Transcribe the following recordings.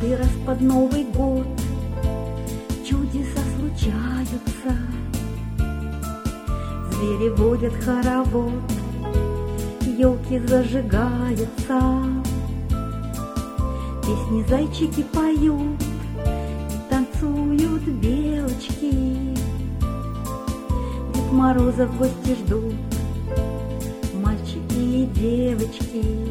каждый раз под Новый год чудеса случаются. Звери водят хоровод, елки зажигаются, песни зайчики поют, и танцуют белочки. Дед Мороза в гости ждут мальчики и девочки.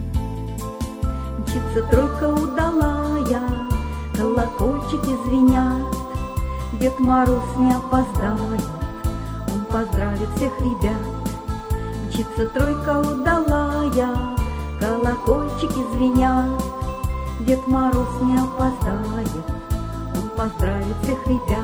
Мчится тройка удалая, колокольчики звенят. Дед Мороз не опоздает, он поздравит всех ребят. Мчится тройка удалая, колокольчики звенят. Дед Мороз не опоздает, он поздравит всех ребят.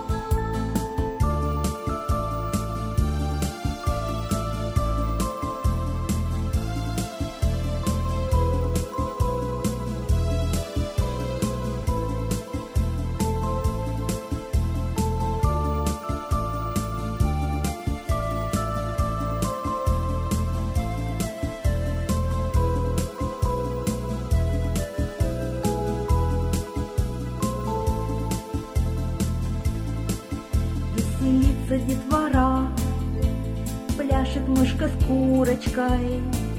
Веселится детвора, пляшет мышка с курочкой.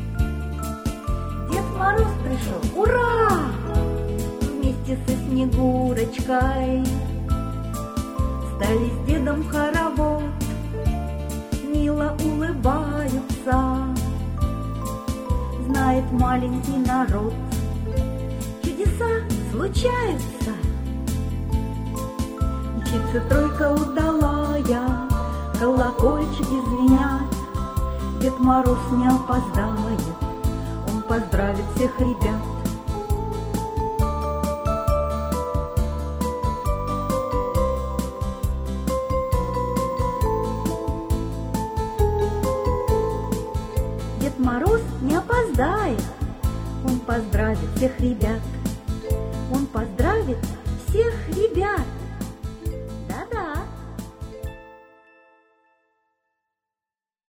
Дед Мороз пришел, ура! Вместе со Снегурочкой стали с дедом в хоровод, мило улыбаются. Знает маленький народ, чудеса случаются. Мчится тройка удалая, колокольчики звенят. Дед Мороз не опоздает, он поздравит всех ребят. Дед Мороз не опоздает, он поздравит всех ребят. Он поздравит всех ребят.